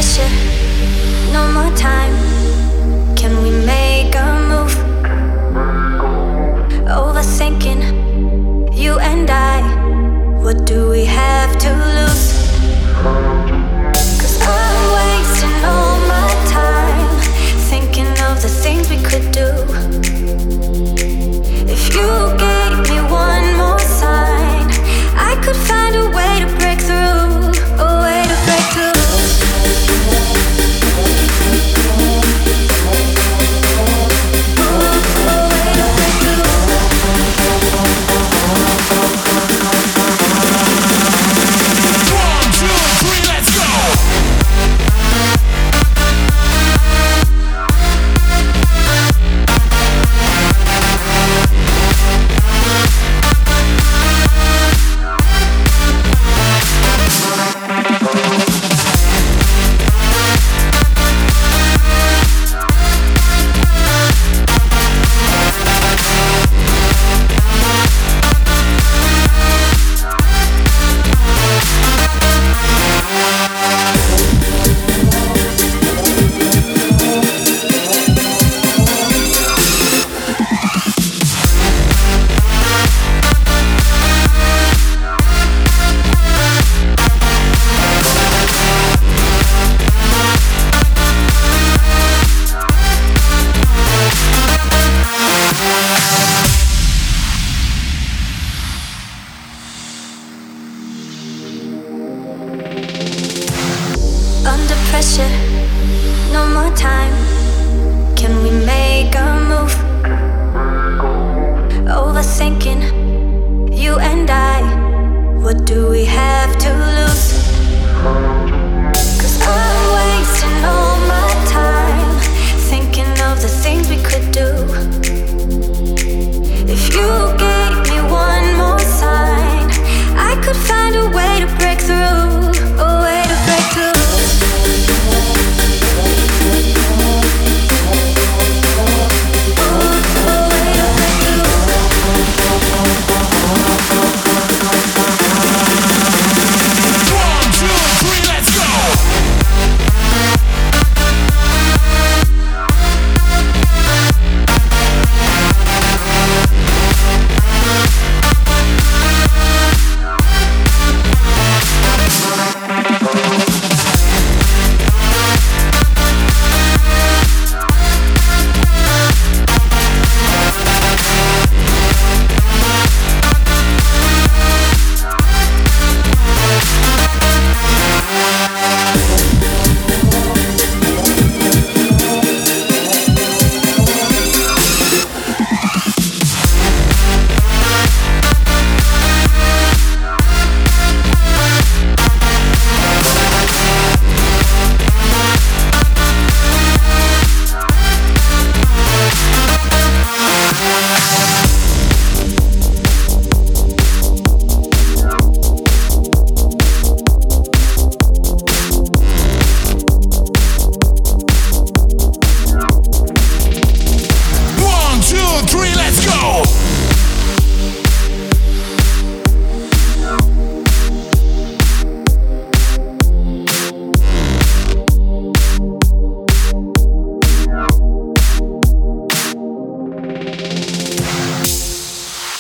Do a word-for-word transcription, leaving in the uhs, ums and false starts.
pressure, no more time. Can we make a move? Overthinking, you and I. What do we have to lose? 'Cause I'm wasting all my time thinking of the things we could do. If you gave me one more sign, I could find a way to break through, a way to break through. Pressure, no more time. Can we make a move? Overthinking, you and I. What do we have to lose? 'Cause I'm wasting all my time thinking of the things we could do. If you gave me one more sign, I could find a way to break through, a way to break through. Three, let's go!